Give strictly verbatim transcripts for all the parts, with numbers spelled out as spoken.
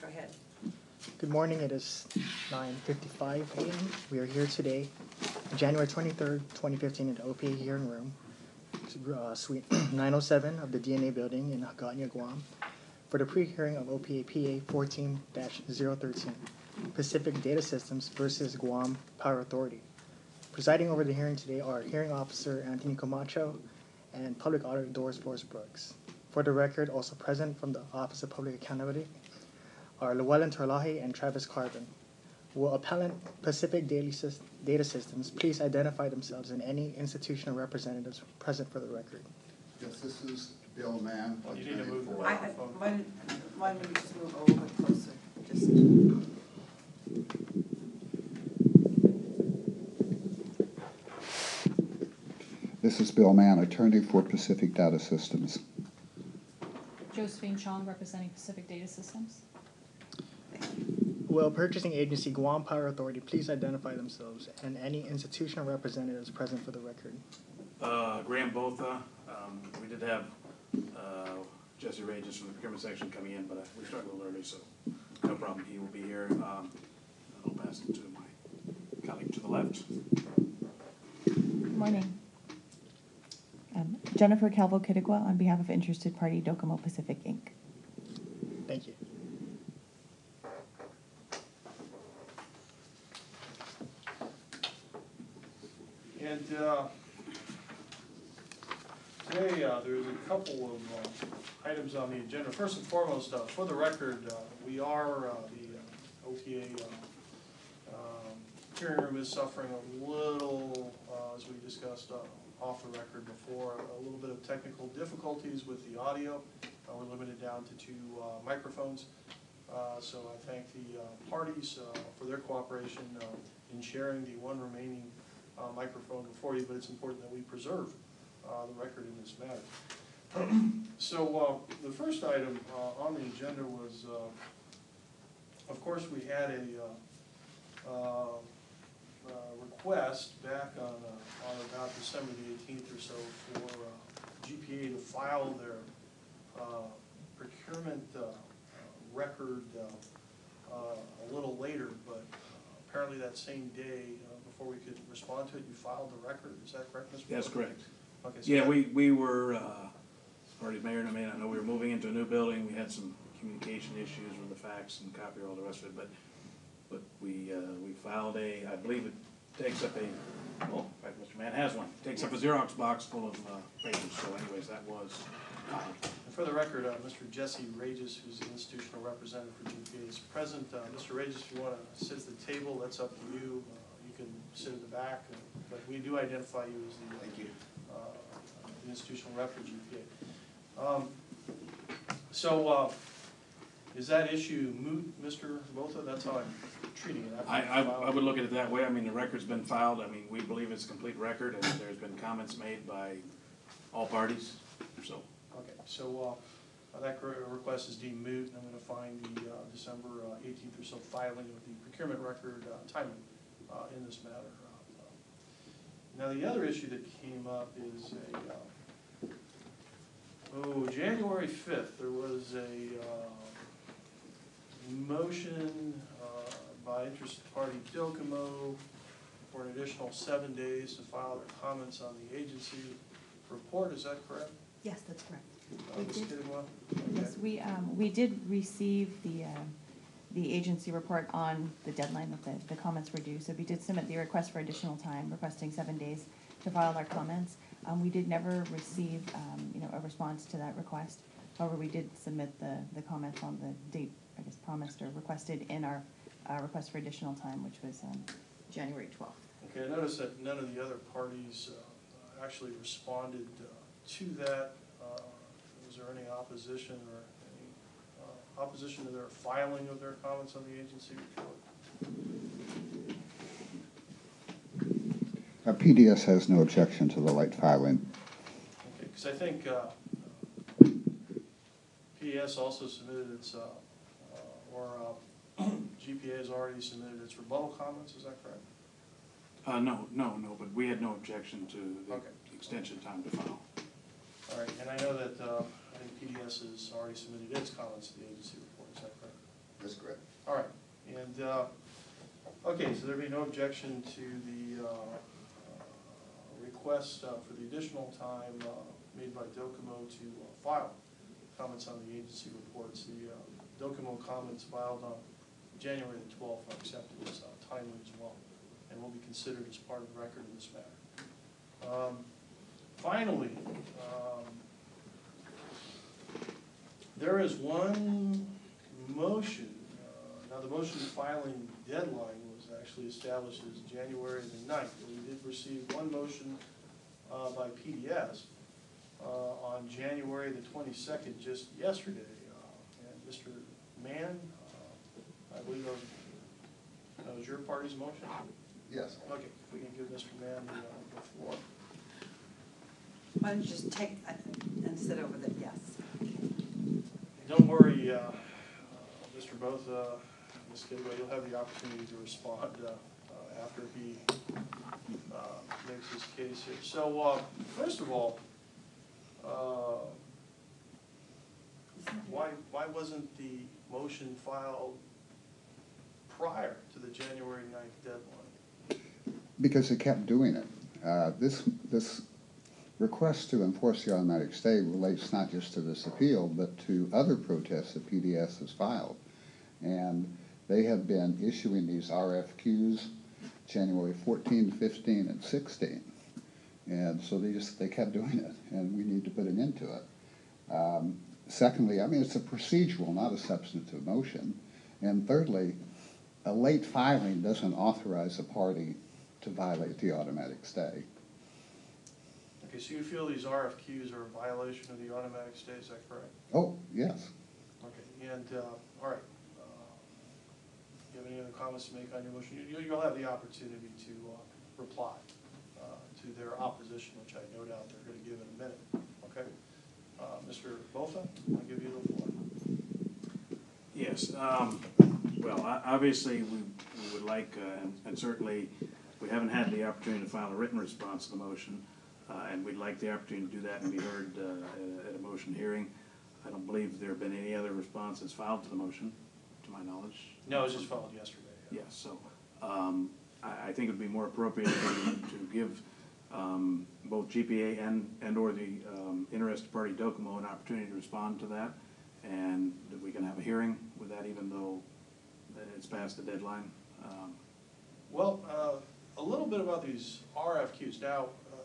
Go ahead. Good morning. It is nine fifty-five a m We are here today, January twenty-third, twenty fifteen, in the O P A hearing room, uh, suite nine oh seven of the D N A building in Hagåtña, Guam, for the pre-hearing of O P A P A fourteen dash zero thirteen, Pacific Data Systems versus Guam Power Authority. Presiding over the hearing today are Hearing Officer Anthony Camacho and Public Auditor Doris Forrest Brooks. For the record, also present from the Office of Public Accountability are Llewellyn Terlaje and Travis Carbon. Will Appellant Pacific Daily Sys- Data Systems please identify themselves and any institutional representatives present for the record? Yes, this is Bill Mann. You need to move your I, I, microphone. why, why don't we just move a little bit closer? Just. This is Bill Mann, attorney for Pacific Data Systems. Josephine Chong, representing Pacific Data Systems. Will Purchasing Agency Guam Power Authority please identify themselves and any institutional representatives present for the record? Uh, Graham Botha, um, we did have, uh, Jesse Regis from the procurement section coming in, but uh, we started a little early, so no problem, he will be here. Um, I'll pass it to my colleague to the left. Good morning. Um, Jennifer Calvo-Kidigua on behalf of interested party Docomo Pacific, Incorporated. Thank you. And uh, today uh, there's a couple of uh, items on the agenda. First and foremost, uh, for the record, uh, we are, uh, the uh, O P A uh, um, hearing room is suffering a little, uh, as we discussed uh, off the record before, a little bit of technical difficulties with the audio. Uh, we're limited down to two uh, microphones. Uh, so I thank the uh, parties uh, for their cooperation uh, in sharing the one remaining uh, microphone before you, but it's important that we preserve uh, the record in this matter. So uh, the first item uh, on the agenda was, uh, of course, we had a uh, uh, uh, request back on, uh, on about December the eighteenth or so for uh, G P A to file their uh, procurement uh, record uh, uh, a little later, but uh, apparently that same day, uh, before we could respond to it, you filed the record. Is that correct, Mister That's Butler? correct. Okay, so Yeah, that- we, we were, uh, party mayor and I mean, I know we were moving into a new building, we had some communication issues with the fax and copy, all the rest of it, but, but we, uh, we filed a, I believe it takes up a, oh, in fact, Mister Mann has one, takes up a Xerox box full of, uh, pages, so anyways, that was filed. And for the record, uh, Mister Jesse Regis, who's the institutional representative for G P A, is present. Uh, Mister Regis, if you want to sit at the table, that's up to you. Uh, you can sit in the back, uh, but we do identify you as the, Thank you. uh, the institutional rep for G P A. Um, so, uh, is that issue moot, Mister Botha? That's how I'm treating it. I, I, I would look at it that way, I mean, the record's been filed, I mean, we believe it's a complete record, and there's been comments made by all parties, so. Okay, so uh, that cor- request is deemed moot, and I'm going to find the uh, December uh, eighteenth or so filing of the procurement record uh, timely uh, in this matter. Uh, Now, the other issue that came up is a, uh, oh, January fifth, there was a uh, motion uh, by interested party Docomo for an additional seven days to file their comments on the agency report. Is that correct? Yes, that's correct. Uh, We Miz did. Kidwell? Yes, Okay. we, um, we did receive the, uh, the agency report on the deadline that the, the comments were due. So we did submit the request for additional time, requesting seven days to file our comments. Um, we did never receive, um, you know, a response to that request. However, we did submit the, the comments on the date, I guess, promised or requested in our, uh, request for additional time, which was, um, January twelfth. Okay, I noticed that none of the other parties uh, actually responded uh, to that. Uh, Was there any opposition or any uh, opposition to their filing of their comments on the agency report? Uh, P D S has no objection to the light filing. Okay, because I think uh, P D S also submitted its, uh, uh, or uh, G P A has already submitted its rebuttal comments, is that correct? Uh, no, no, no, but we had no objection to the Okay. extension time to file. All right, and I know that uh, I think P D S has already submitted its comments to the agency report, is that correct? That's correct. uh, okay, so there be no objection to the uh, uh, request uh, for the additional time uh, made by Docomo to uh, file comments on the agency reports. The uh, Docomo comments filed on January the twelfth are accepted as uh, timely as well, and will be considered as part of the record in this matter. Um, Finally, um, there is one motion. Uh, now, the motion filing deadline was actually established as January the ninth, but we did receive one motion uh, by P D S uh, on January the twenty-second, just yesterday. Uh, and Mister Mann, uh, I believe that was, that was your party's motion? Yes. Okay, if we can give Mister Mann the, uh, the floor. Why don't you just take, uh, and sit over the, yes. Don't worry, uh, uh, Mister Both, uh, Miz Kidwell, you'll have the opportunity to respond uh, uh, after he uh, makes his case here. So, uh, first of all, uh, why why wasn't the motion filed prior to the January ninth deadline? Because they kept doing it. Uh, This, this request to enforce the automatic stay relates not just to this appeal, but to other protests that P D S has filed. And they have been issuing these R F Qs January fourteenth, fifteenth, and sixteenth. And so they just, they kept doing it, and we need to put an end to it. Um, secondly, I mean, it's a procedural, not a substantive motion. And thirdly, a late filing doesn't authorize a party to violate the automatic stay. Okay, so you feel these R F Qs are a violation of the automatic stay, is that correct? Oh, yes. Okay, and, uh, all right. Uh, you have any other comments to make on your motion? You, you'll have the opportunity to uh, reply uh, to their opposition, which I no doubt they're going to give in a minute. Okay, uh, Mister Botha, I'll give you the floor. Yes, um, well, o- obviously, we, we would like, uh, and, and certainly, we haven't had the opportunity to file a written response to the motion, uh, and we'd like the opportunity to do that and be heard, uh, at, at a motion hearing. I don't believe there have been any other responses filed to the motion, to my knowledge. No, it was just filed yesterday. Yes, so, um, I, I think it'd be more appropriate to, to give, um, both G P A and, and or the, um, interested party Docomo an opportunity to respond to that, and that we can have a hearing with that, even though that it's past the deadline. Um, Well, uh, a little bit about these R F Qs. Now, uh,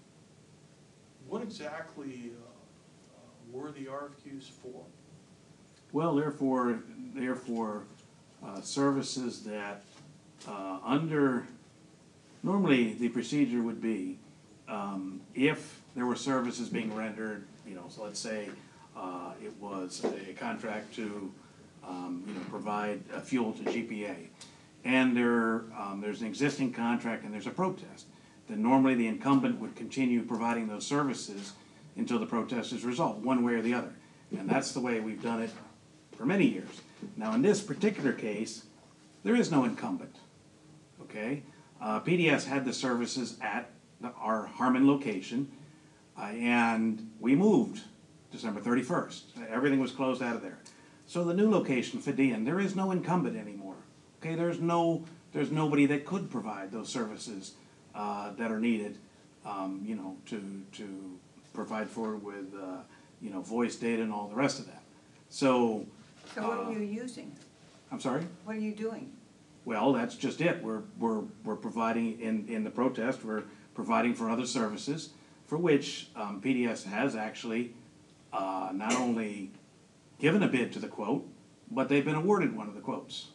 what exactly uh, uh, were the R F Qs for? Well, therefore, therefore, uh, services that, uh, under, normally the procedure would be, um, if there were services being rendered, you know, so let's say, uh, it was a contract to, um, you know, provide uh, fuel to G P A, and there, um, there's an existing contract and there's a protest, then normally the incumbent would continue providing those services until the protest is resolved, one way or the other. And that's the way we've done it for many years. Now, in this particular case, there is no incumbent, okay? Uh, P D S had the services at the, our Harmon location, uh, and we moved December thirty-first. Everything was closed out of there. So the new location, Fidian, there is no incumbent anymore, okay? There's no, there's nobody that could provide those services uh, that are needed, um, you know, to, to provide forward with, uh, you know, voice data and all the rest of that. So, So what Uh, are you using? I'm sorry? What are you doing? Well, that's just it. We're, we're, we're providing, in, in the protest, we're providing for other services for which um, P D S has actually uh, not only given a bid to the quote, but they've been awarded one of the quotes.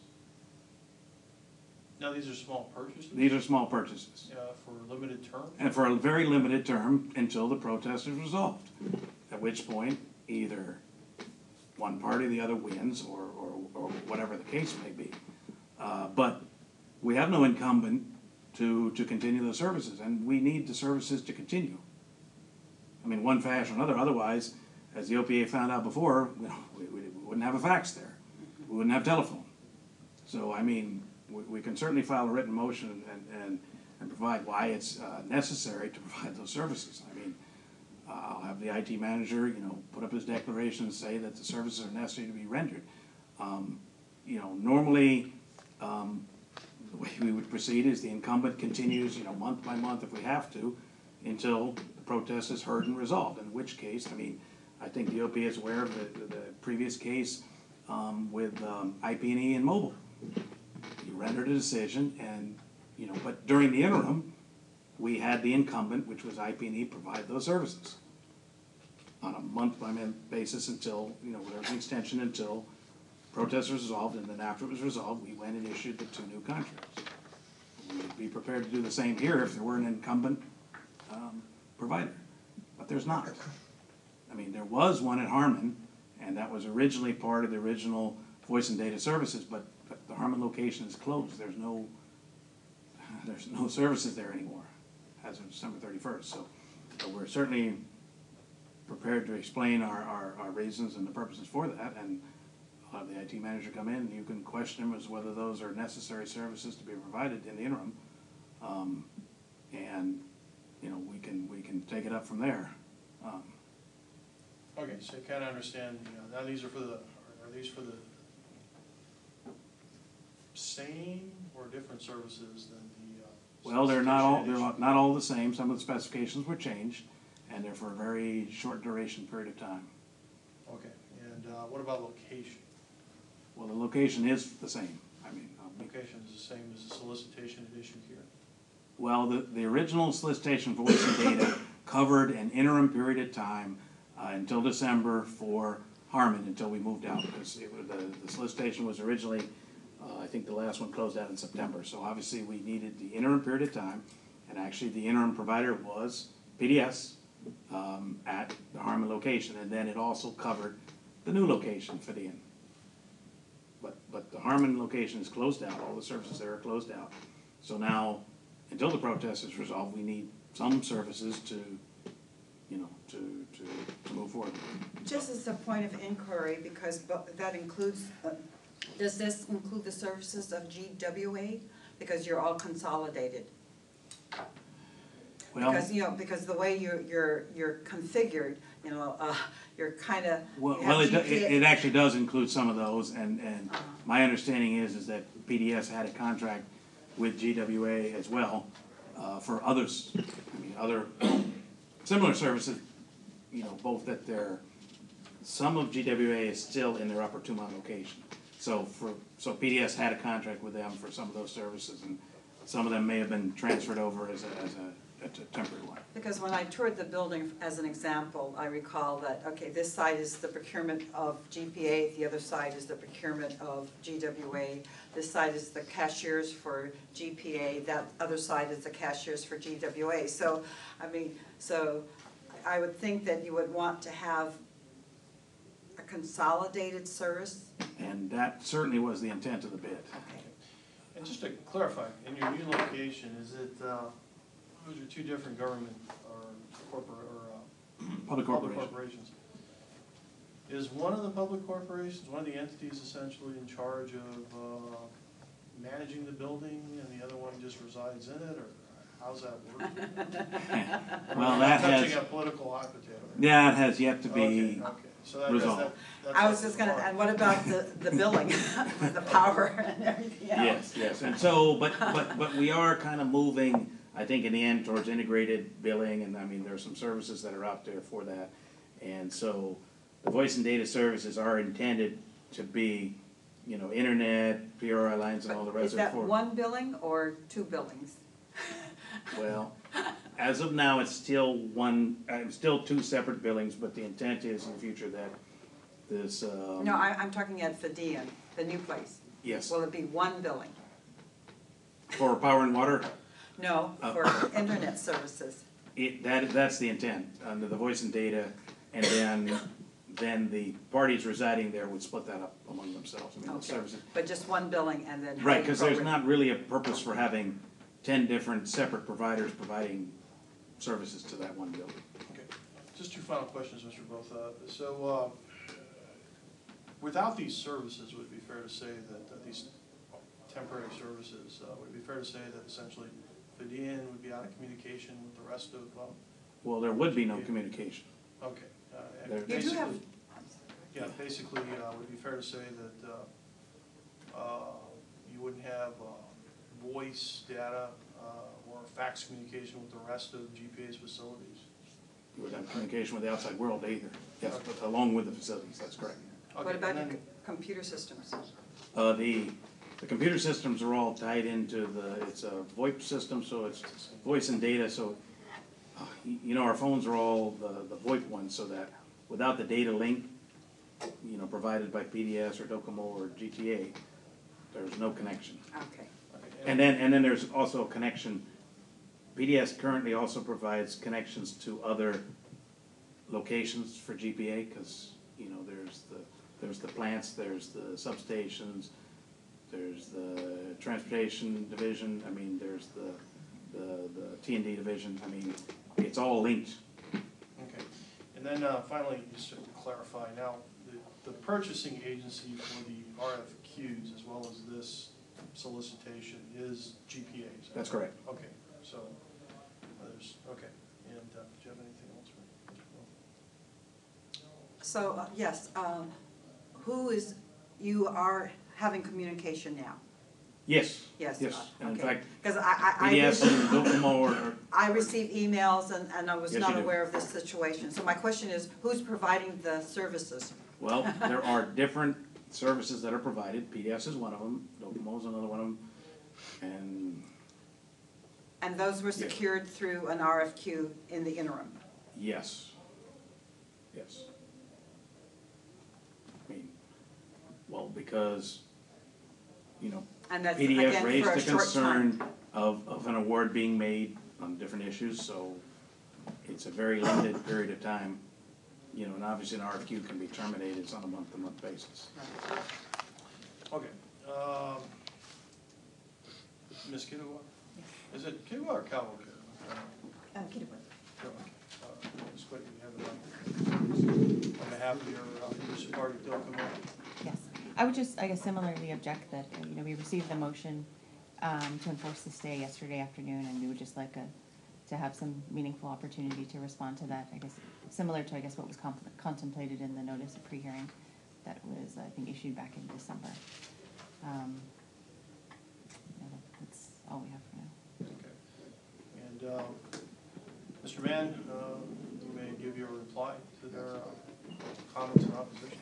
Now, these are small purchases These are small purchases, uh, for limited term? and for a very limited term until the protest is resolved, at which point either one party or the other wins, or, or, or whatever the case may be. Uh, but we have no incumbent to, to continue the services, and we need the services to continue. I mean, one fashion or another, otherwise, as the O P A found out before, you know, we, we wouldn't have a fax there. We wouldn't have telephone. So, I mean, we, we can certainly file a written motion and, and, and provide why it's uh, necessary to provide those services. I mean, uh, I'll have the I T manager, you know, put up his declaration and say that the services are necessary to be rendered. Um, you know, normally, um, the way we would proceed is the incumbent continues, you know, month by month if we have to, until the protest is heard and resolved, in which case, I mean, I think the O P A is aware of the, the previous case, um, with, um, I P and E and Mobile. You rendered a decision and, you know, but during the interim, we had the incumbent, which was I P and E, provide those services on a month-by-month basis until, you know, there was an extension until protest was resolved, and then after it was resolved, we went and issued the two new contracts. We'd be prepared to do the same here if there were an incumbent, um, provider, but there's not. I mean, there was one at Harmon, and that was originally part of the original voice and data services, but, but the Harmon location is closed. There's no, there's no services there anymore as of December thirty-first, so, so we're certainly prepared to explain our, our, our reasons and the purposes for that, and I'll have the I T manager come in, and you can question him as whether those are necessary services to be provided in the interim. Um, and, you know, we can, we can take it up from there. Um, Okay, so you kind of understand, you know, now these are for the, are these for the same or different services than the, uh? Well, they're not all, they're solicitation not all the same, some of the specifications were changed, and they're for a very short duration period of time. issue? Okay, and, uh, what about location? Well, the location is the same, I mean, I'll be- Location is the same as the solicitation at issue here. well, the, the original solicitation for voice and data covered an interim period of time uh, until December for Harmon, until we moved out, because it was, the, the solicitation was originally, uh, I think the last one closed out in September, so obviously we needed the interim period of time, and actually the interim provider was P D S um, at the Harmon location, and then it also covered the new location for the inn. But, but the Harmon location is closed out, all the services there are closed out, so now, until the protest is resolved, we need some services to, you know, to, to, to move forward. Just as a point of inquiry, because bo- that includes, uh, does this include the services of G W A? Because you're all consolidated. Well, Because, you know, because the way you're, you're, you're configured, you know, uh, you're kinda. well, you well, have it, G P A it, it actually does include some of those, and, and Uh-huh. my understanding is, is that P D S had a contract with G W A as well, uh, for others, I mean, other similar services, you know, both at their, some of G W A is still in their Upper Tumon location. So for, so P D S had a contract with them for some of those services, and some of them may have been transferred over as a, as a, a temporary one. Because when I toured the building, as an example, I recall that, okay, this side is the procurement of G P A, the other side is the procurement of G W A, this side is the cashiers for G P A, that other side is the cashiers for G W A. So, I mean, so I would think that you would want to have a consolidated service. And that certainly was the intent of the bid. Okay. And just to clarify, in your new location, is it, uh, those are two different government or corporate, or, uh, Public public corporation. corporations. Is one of the public corporations, one of the entities essentially in charge of, uh, managing the building, and the other one just resides in it, or how's that work? Well, that Touching has, a political hot potato. yeah, it has yet to Okay, be, okay. So that- resolved. that- that's I was up just to gonna, the and what about the, the billing, the power and everything else? yes, yes, and so, but, but, but we are kind of moving, I think, in the end towards integrated billing, and I mean, there are some services that are out there for that. And so, the voice and data services are intended to be, you know, internet, P R I lines and all the But rest is of it that for. one billing or two billings? Well, as of now, it's still one, uh, still two separate billings, but the intent is in the future that this, um. No, I, I'm talking at Fidian, the new place. Yes, Will it be one billing? for power and water, No, Uh. for internet services. it, that, that's the intent, under the voice and data, and then, then the parties residing there would split that up among themselves, I mean, the Okay. services. But just one billing and then. how Right, you because there's program- not really a purpose for having ten different separate providers providing services to that one building. Okay, just two final questions, Mister Botha. So, uh, without these services, would it be fair to say that, that these temporary services, uh, would it be fair to say that essentially Fidian would be out of communication with the rest of, uh, Well, there would be no communication. okay. uh, and There- You do basically- have, Yeah, basically, uh, would it be fair to say that, uh, uh, you wouldn't have voice data uh, or fax communication with the rest of G P A's facilities? You would have communication with the outside world either, yes, but along with the facilities, that's correct. Okay, What about and your then- c- computer systems? Uh, the, the computer systems are all tied into the, it's a VoIP system, so it's voice and data, so, uh, y- you know, our phones are all the, the VoIP ones, so that without the data link, you know, provided by P D S or Docomo or G T A, there's no connection. Okay. okay, And then, and then there's also a connection, P D S currently also provides connections to other locations for G P A, cause, you know, there's the, there's the plants, there's the substations, there's the transportation division, I mean, there's the, the, the T and D division, I mean, it's all linked. Okay, and then uh, finally, just to clarify, now, the, the purchasing agency for the R F Qs as well as this solicitation is G P A, is that That's correct. Okay, so, uh, there's, okay, and uh, do you have anything else for Mister Will? So, uh, yes, um, who is, you are having communication now? Yes. Yes. Yes, uh, and in okay. fact, Because I, I, I. P D S and Docomo are, are I receive emails and, and I was Yes, not you do. aware of this situation. So my question is, who's providing the services? Well, there are different services that are provided, P D S is one of them, Docomo is another one of them, and And those were secured through an R F Q in the interim? yes, yes. I mean, well, because, you know, And that's, P D S again, raised for a the short time? concern of, of an award being made on different issues, so it's a very limited period of time. You know, and obviously an R F Q can be terminated, it's on a month-to-month basis. Okay, um, Miz Kidawala? Is it Kidawala or Calvo? Uh, Kidawala. Uh, Miz Whitney, you have the mic. On behalf of your, uh, your party, Docomo. Yes, I would just, I guess similarly object that, uh, you know, we received the motion um, to enforce the stay yesterday afternoon, and we would just like a, to have some meaningful opportunity to respond to that, I guess, similar to, I guess, what was compl- contemplated in the notice of pre-hearing that was, I think, issued back in December. Um, yeah, that- That's all we have for now. Okay. And, uh, Mister Mann, uh, you may give your reply to their uh, comments in opposition.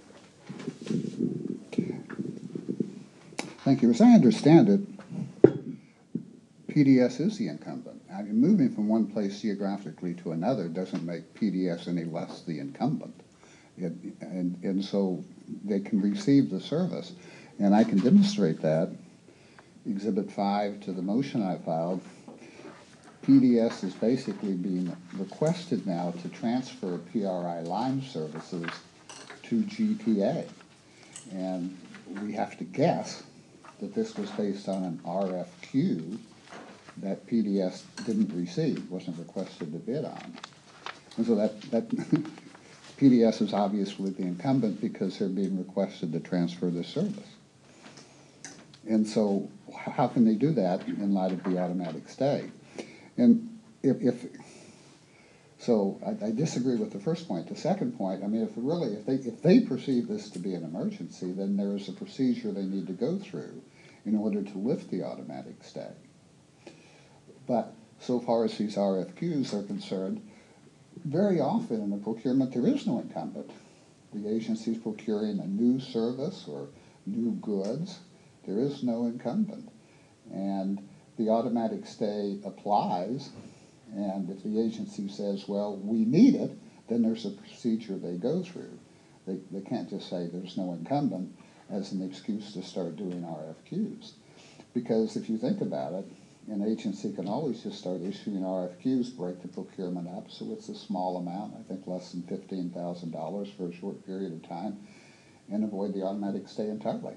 Thank you. As I understand it, P D S is the incumbent. I mean, moving from one place geographically to another doesn't make P D S any less the incumbent. It, and, and so they can receive the service. And I can demonstrate that. Exhibit five to the motion I filed, P D S is basically being requested now to transfer P R I line services to G P A. And we have to guess that this was based on an R F Q that P D S didn't receive, wasn't requested to bid on. And so that, that P D S is obviously the incumbent because they're being requested to transfer the service. And so how can they do that in light of the automatic stay? And if, if so I, I disagree with the first point. The second point, I mean, if really, if they, if they perceive this to be an emergency, then there is a procedure they need to go through in order to lift the automatic stay. But so far as these R F Qs are concerned, very often in the procurement there is no incumbent. The agency is procuring a new service or new goods. There is no incumbent. And the automatic stay applies, and if the agency says, well, we need it, then there's a procedure they go through. They, they can't just say there's no incumbent as an excuse to start doing R F Qs. Because if you think about it, an agency can always just start issuing R F Qs, break the procurement up, so it's a small amount, I think less than fifteen thousand dollars for a short period of time, and avoid the automatic stay entirely.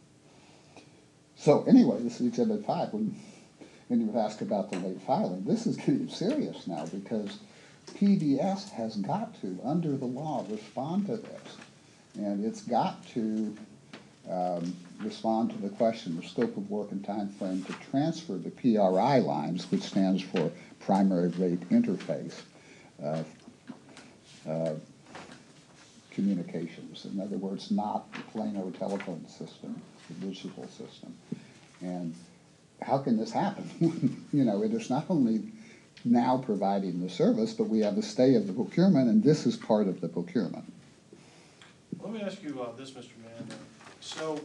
So anyway, this is Exhibit five. When, when you ask about the late filing, this is getting serious now because P D S has got to, under the law, respond to this. And it's got to um, respond to the question of scope of work and time frame to transfer the P R I lines, which stands for Primary Rate Interface uh, uh, Communications. In other words, not the Plano telephone system, the digital system. And how can this happen? You know, it is not only now providing the service, but we have a stay of the procurement, and this is part of the procurement. Let me ask you uh, this, Mister Mann. So,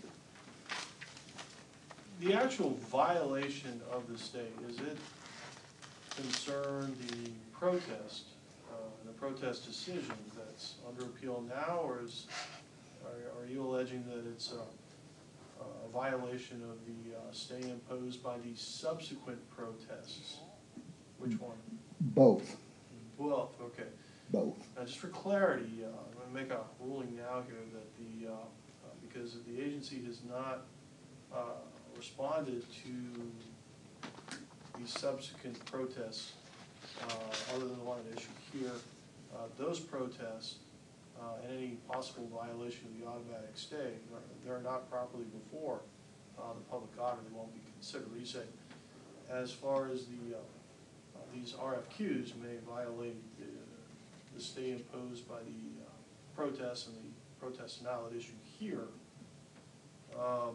the actual violation of the stay, is it concern the protest, uh, the protest decision that's under appeal now, or is, are, are you alleging that it's a, a violation of the uh, stay imposed by the subsequent protests? Which one? Both, Both, okay. both. Now, just for clarity, uh, I'm going to make a ruling now here that the, uh, uh, because the agency has not uh, responded to the subsequent protests, uh, other than the one at issue here, uh, those protests uh, and any possible violation of the automatic stay, they're not properly before uh, the public auditor, they won't be considered. You say, as far as the, uh, uh, these R F Qs may violate the, the stay imposed by the uh, protests and the protests now at issue here, um,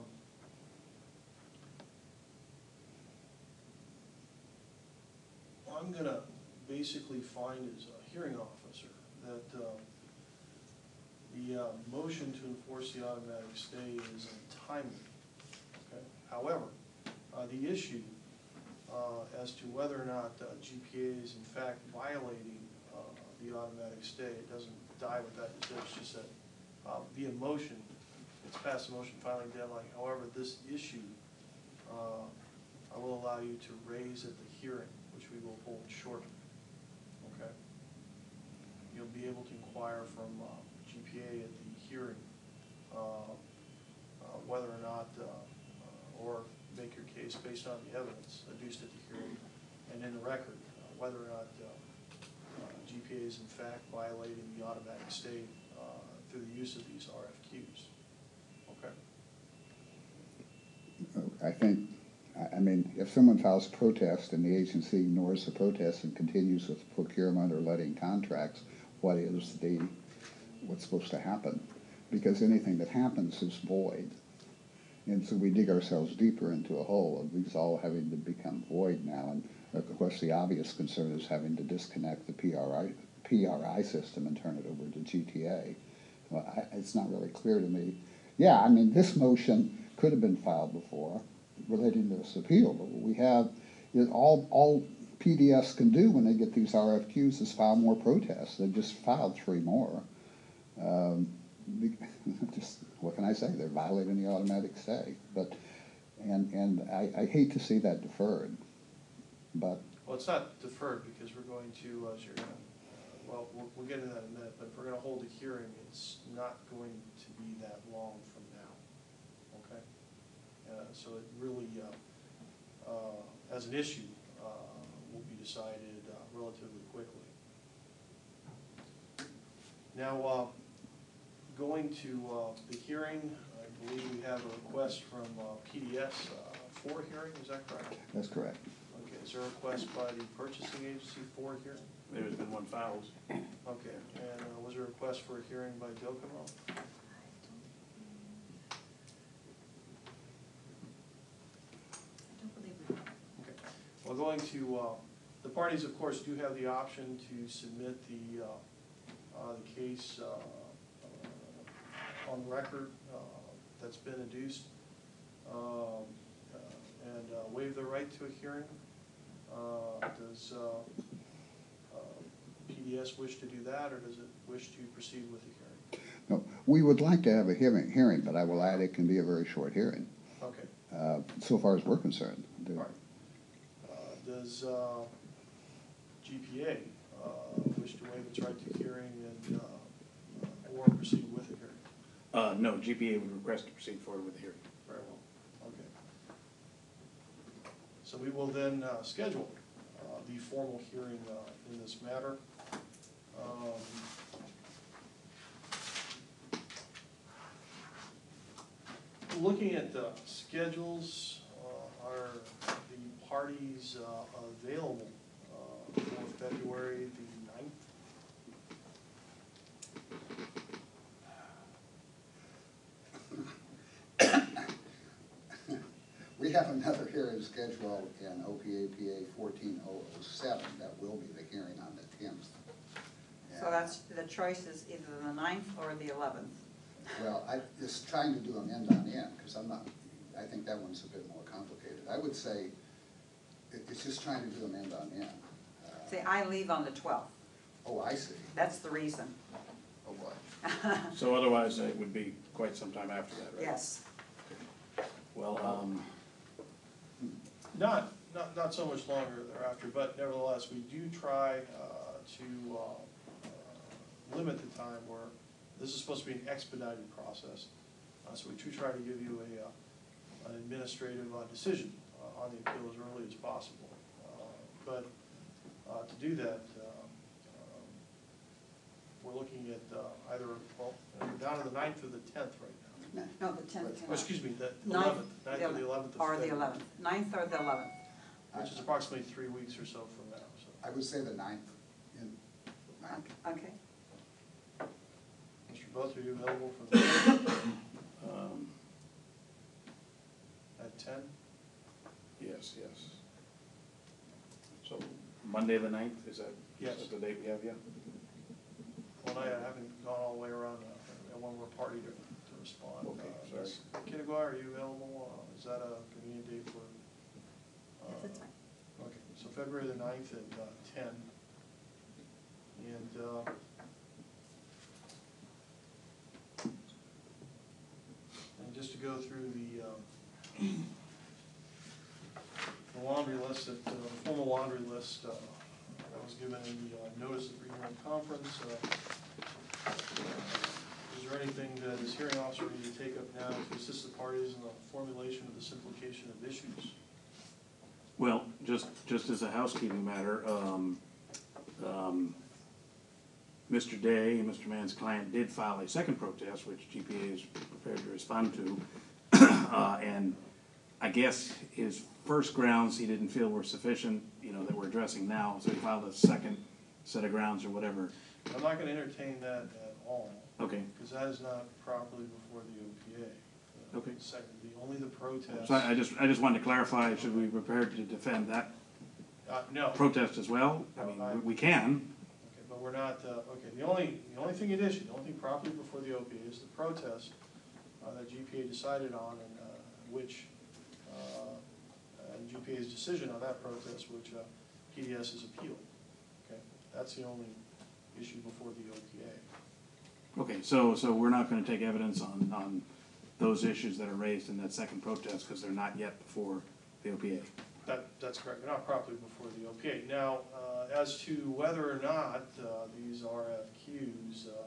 I'm gonna basically find as a hearing officer that uh, the uh, motion to enforce the automatic stay is untimely. Okay? However, uh, the issue uh, as to whether or not uh, G P A is in fact violating uh, the automatic stay, it doesn't die with that decision. It's just that uh, via motion, it's past the motion filing deadline. However, this issue uh, I will allow you to raise at the hearing, which we will hold shortly. Okay? You'll be able to inquire from uh, G P A at the hearing uh, uh, whether or not, uh, uh, or make your case based on the evidence adduced at the hearing and in the record, uh, whether or not uh, uh, G P A is in fact violating the automatic stay uh, through the use of these R F Qs. Okay? I think, I- I mean, if someone files a protest and the agency ignores the protest and continues with procurement or letting contracts, what is the, what's supposed to happen? Because anything that happens is void. And so we dig ourselves deeper into a hole of these all having to become void now. And of course, the obvious concern is having to disconnect the P R I, P R I system and turn it over to G T A. Well, I, it's not really clear to me. Yeah, I mean, this motion could have been filed before relating to this appeal, but what we have is all, all P D S can do when they get these R F Qs is file more protests. They just filed three more. Um, just, what can I say? They're violating the automatic stay. But, and, and I, I hate to see that deferred, but. Well, it's not deferred because we're going to, uh, as you're gonna, uh, well, we'll, we'll get into that in a minute, but if we're gonna hold a hearing, it's not going to be that long from now, okay? Uh, so it really, uh, uh, as an issue, uh, will be decided uh, relatively quickly. Now, uh, going to uh, the hearing, I believe we have a request from uh, P D S uh, for hearing, is that correct? That's correct. Okay, is there a request by the purchasing agency for hearing? There's been one filed. Okay, and uh, was there a request for a hearing by Docomo? Okay, well, going to, uh, the parties, of course, do have the option to submit the, uh, uh, the case uh, uh, on record uh, that's been adduced, um, uh, and uh, waive the right to a hearing. Uh, Does uh, uh, P D S wish to do that, or does it wish to proceed with the hearing? No, we would like to have a hearing, hearing, but I will add it can be a very short hearing, Okay, uh, so far as we're concerned. all right. Uh, Does uh, G P A uh, wish to waive its right to hearing and, uh, uh, or proceed with the hearing? Uh, no, G P A would request to proceed forward with the hearing. Very well, okay. So we will then uh, schedule uh, the formal hearing uh, in this matter. Um, Looking at the schedules, uh, are the parties uh, available uh, for February the ninth? We we have another hearing scheduled in O P A P A fourteen oh oh seven, that will be the hearing on the tenth. So that's, the choice is either the ninth or the eleventh. Well, I, just trying to do them end on end, because I'm not, I think that one's a bit more complicated. I would say, it, it's just trying to do them end on end. Uh, See, I leave on the twelfth, Oh, I see. that's the reason. Oh, boy. So otherwise, it would be quite some time after that, right? Yes. Well, um, Not, not, not so much longer thereafter, but nevertheless, we do try uh, to uh, uh, limit the time where, this is supposed to be an expedited process. Uh, So we do try to give you a, uh, an administrative uh, decision uh, on the appeal as early as possible. Uh, But uh, to do that, um, um, we're looking at uh, either, well, we're down to the ninth or the tenth right now. No, no, the tenth. Oh, excuse me, the Ninth, eleventh, ninth or the eleventh of Or the February, eleventh, ninth or the eleventh. which is approximately three weeks or so from now, so. I would say the ninth. In, ninth. Okay. Mister Both, are you available for the, um, at ten? yes, yes. So Monday the ninth, is that, is Yes. that the date we have, yeah? Well, I haven't gone all the way around, uh, and one more party to, to respond. Okay, Uh, sorry. Miz Kittigar, are you available? Uh, Is that a convenient date for? uh, That's fine. Okay, so February the ninth at uh, ten. And, uh, and just to go through the, um, the laundry list, that, uh, the formal laundry list uh, that was given in the uh, notice of regional conference. uh, Is there anything that this hearing officer need to take up now to assist the parties in the formulation of the simplification of issues? Well, just, just as a housekeeping matter, um, um, Mister Day, Mister Mann's client, did file a second protest, which G P A is prepared to respond to. Uh, and I guess his first grounds he didn't feel were sufficient, you know, that we're addressing now, so he filed a second set of grounds or whatever. I'm not gonna entertain that at all, Okay, because that is not properly before the O P A. Uh, Okay. Second, the, only the protest. so I, I just, I just wanted to clarify, should we be prepared to defend that Uh, no. protest as well? I mean, we, we can, Okay, but we're not, uh, okay, the only, the only thing at issue, the only thing properly before the O P A is the protest uh, that G P A decided on, and uh, which, uh, and G P A's decision on that protest, which uh, P D S has appealed. Okay, that's the only issue before the O P A. okay, so, so we're not gonna take evidence on, on those issues that are raised in that second protest, because they're not yet before the O P A. That, that's correct, they're not properly before the O P A. Now, uh, as to whether or not uh, these R F Qs, uh,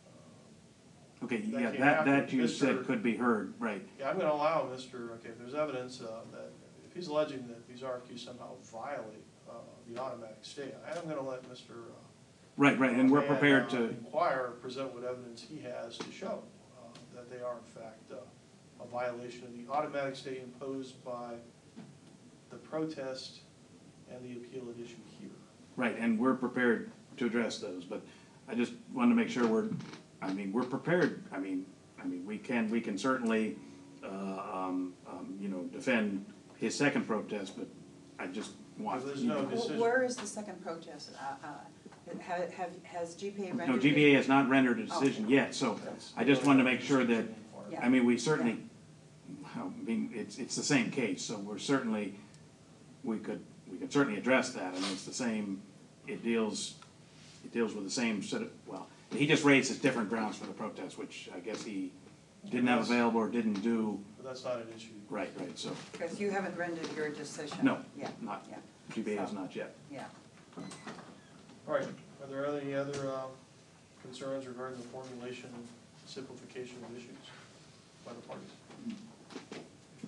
uh, Okay, That yeah, came that, after that you Mister said could be heard, right. yeah, I'm gonna allow Mister, okay, if there's evidence uh, that, if he's alleging that these R F Qs somehow violate uh, the automatic stay, I am gonna let Mister uh, Right, right, and we're Mann, prepared uh, to, inquire, present what evidence he has to show uh, that they are in fact uh, a violation of the automatic stay imposed by the protest and the appeal at issue here. right, and we're prepared to address those, but I just wanted to make sure we're, I mean, we're prepared, I mean, I mean, we can, we can certainly, uh, um, um, you know, defend his second protest, but I just want. If there's you no know- decision. Where is the second protest? Uh, uh, Have, have, has G P A rendered? No, G B A it? has not rendered a decision yet, so I just wanted to make sure that, Yeah. I mean, we certainly, I mean, it's, it's the same case, so we're certainly, we could, we could certainly address that, I mean, it's the same, it deals, it deals with the same sort of, well, he just raises different grounds for the protest, which I guess he didn't have available or didn't do, But that's not an issue. right, right, so, Because you haven't rendered your decision. no, Yeah, not, yeah, G B A has So- not yet. yeah. All right, are there any other uh, concerns regarding the formulation and simplification of issues by the parties?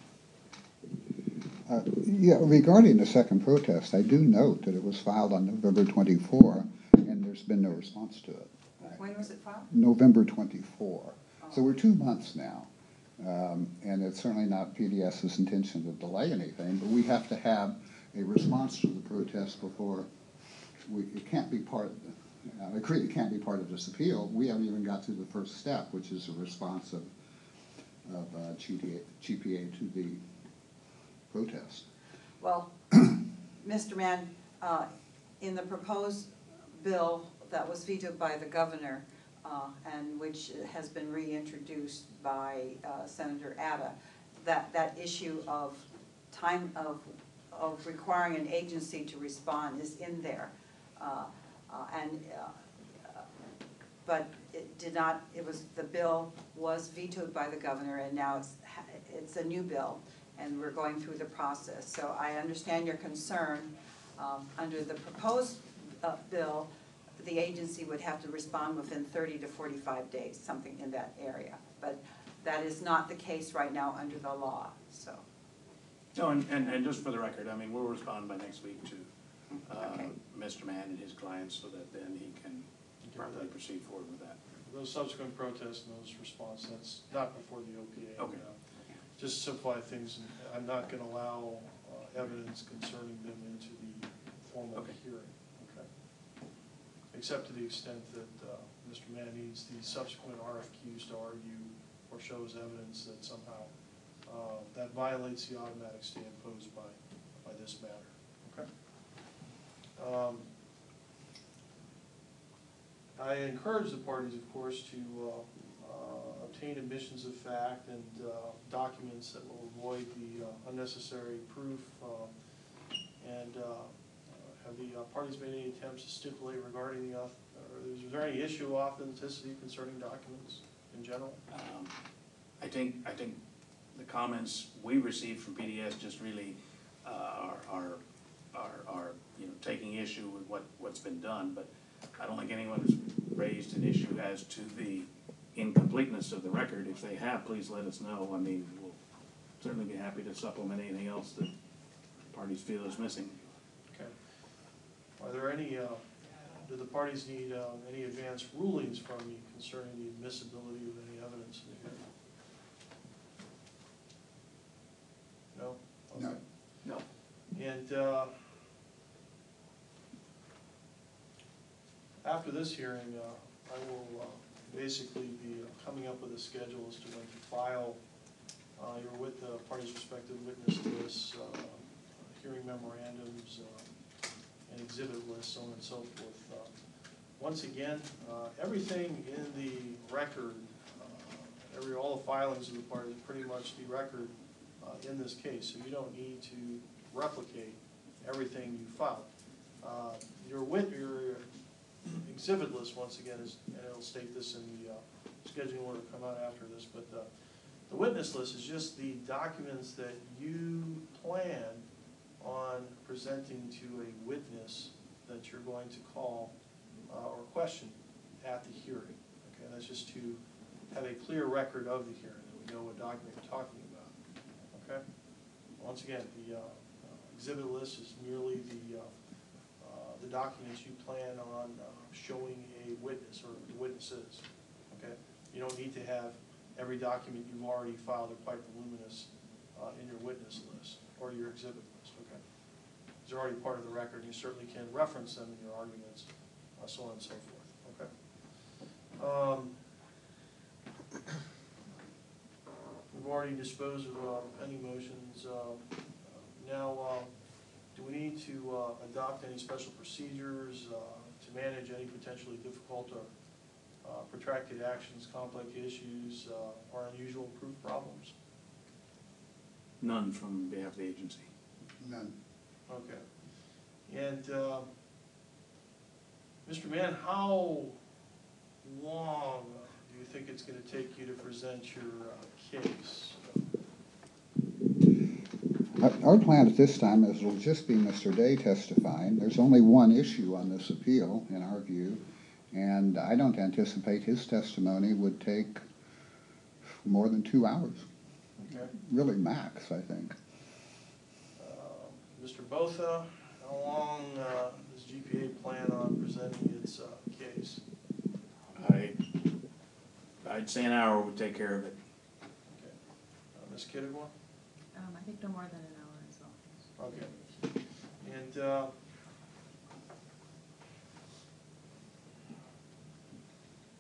Uh, Yeah, regarding the second protest, I do note that it was filed on November twenty-fourth, and there's been no response to it. When was it filed? November twenty-fourth. So we're two months now. Um, and it's certainly not PDS's intention to delay anything, but we have to have a response to the protest before we, it can't be part of the, I agree, it can't be part of this appeal. We haven't even got through the first step, which is a response of, of uh, G P A to the protest. Well, Mister Mann, uh, in the proposed bill that was vetoed by the governor, uh, and which has been reintroduced by uh, Senator Atta, that, that issue of time of, of requiring an agency to respond is in there. Uh, uh, and, uh, but it did not, it was, the bill was vetoed by the governor, and now it's, it's a new bill, and we're going through the process. So I understand your concern. Um, under the proposed uh, bill, the agency would have to respond within thirty to forty-five days, something in that area. But that is not the case right now under the law, so. No, and, and, and just for the record, I mean, we'll respond by next week to, uh, Okay. Mister Mann and his clients so that then he can properly proceed forward with that. Those subsequent protests and those response, that's not before the O P A. Okay. Uh, Just to simplify things, I'm not gonna allow, uh, evidence concerning them into the formal Okay. hearing, okay? Except to the extent that, uh, Mister Mann needs the subsequent R F Qs to argue or shows evidence that somehow, uh, that violates the automatic stay imposed by, by this matter, okay? Um, I encourage the parties, of course, to, uh, uh, obtain admissions of fact and, uh, documents that will avoid the, uh, unnecessary proof, uh, and, uh, have the uh, parties made any attempts to stipulate regarding the, auth- or is there any issue of authenticity concerning documents in general? Um, I think, I think the comments we received from P D S just really uh, are, are, are, are, you know, taking issue with what, what's been done, but I don't think anyone's raised an issue as to the incompleteness of the record. If they have, please let us know. I mean, we'll certainly be happy to supplement anything else that parties feel is missing. Okay. Are there any, uh, do the parties need, uh, any advanced rulings from you concerning the admissibility of any evidence in the hearing? No? No. Okay. No. And, uh, after this hearing, uh, I will, uh, basically be uh, coming up with a schedule as to when to file, uh, your with the parties' respective witness lists, uh, hearing memorandums, uh, and exhibit lists, so on and so forth. Uh, Once again, uh, everything in the record, uh, every, all the filings of the parties, pretty much the record uh, in this case, so you don't need to replicate everything you filed. Uh, Your wit, your exhibit list, once again, is, and it'll state this in the uh, scheduling order come out after this, but uh, the witness list is just the documents that you plan on presenting to a witness that you're going to call uh, or question at the hearing. Okay, that's just to have a clear record of the hearing, that we know what document you're talking about. Okay? Once again, the uh, uh, exhibit list is merely the uh, uh, the documents you plan on uh, showing a witness or the witnesses. Okay? You don't need to have every document you've already filed or quite voluminous uh, in your witness list or your exhibit list. Okay? These are already part of the record. You certainly can reference them in your arguments, uh, so on and so forth. Okay? Um, we've already disposed of uh, pending motions. Uh, now, uh, do we need to uh, adopt any special procedures uh, to manage any potentially difficult or uh, protracted actions, complex issues, uh, or unusual proof problems? None from behalf of the agency. None. Okay. And, uh, Mister Mann, how long do you think it's gonna take you to present your uh, case? Our our plan at this time is it'll just be Mister Day testifying. There's only one issue on this appeal, in our view, and I don't anticipate his testimony would take more than two hours. Okay. Really max, I think. Uh, Mister Botha, how long uh, does G P A plan on presenting its uh, case? I, I'd say an hour would take care of it. Okay. Uh, Miz Kittigwa? Um, I think no more than an hour as well. Okay. And, uh,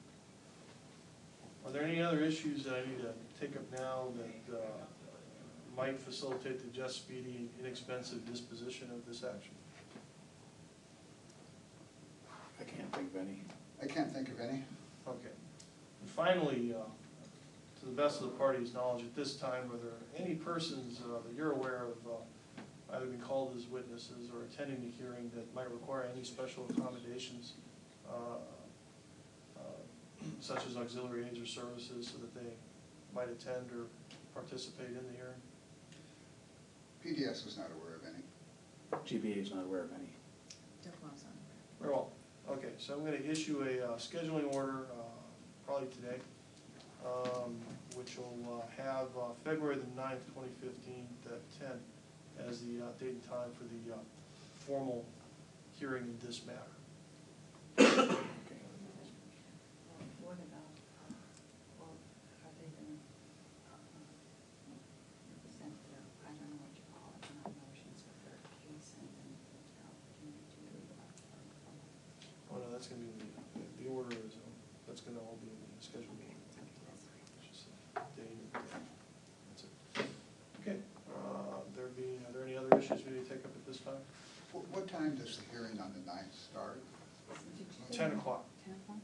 are there any other issues that I need to take up now that, uh, might facilitate the just, speedy, and inexpensive disposition of this action? I can't think of any. I can't think of any. Okay. And finally, uh, to the best of the party's knowledge, at this time, are there any persons uh, that you're aware of uh, either being called as witnesses or attending the hearing that might require any special accommodations, uh, uh, such as auxiliary aids or services, so that they might attend or participate in the hearing? P D S is not aware of any. G B A is not aware of any. Very well. Okay, so I'm going to issue a uh, scheduling order, uh, probably today, um, which will uh, have uh, February the ninth, twenty fifteen, at ten, as the uh, date and time for the uh, formal hearing in this matter. Okay. What about, well, are they gonna, represent their, I don't know what you call it, not motions, but their case and then the opportunity to do that? Oh, no, that's going to be, in the, the order is, uh, that's going to all be in the scheduled meeting. It's just a date and day. That's it. Okay, uh, there being, are there any other issues we need to take up at this time? What, what time does the hearing on the ninth start? Ten o'clock. Ten o'clock?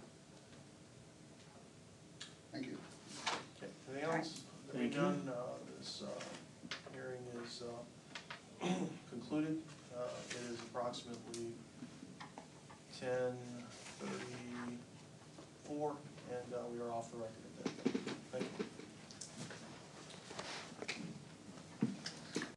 Thank you. Okay, anything else? There being Thank you. none, uh, this, uh, hearing is, uh, concluded. Uh, it is approximately ten thirty-four, and, uh, we are off the record at that. Thank you.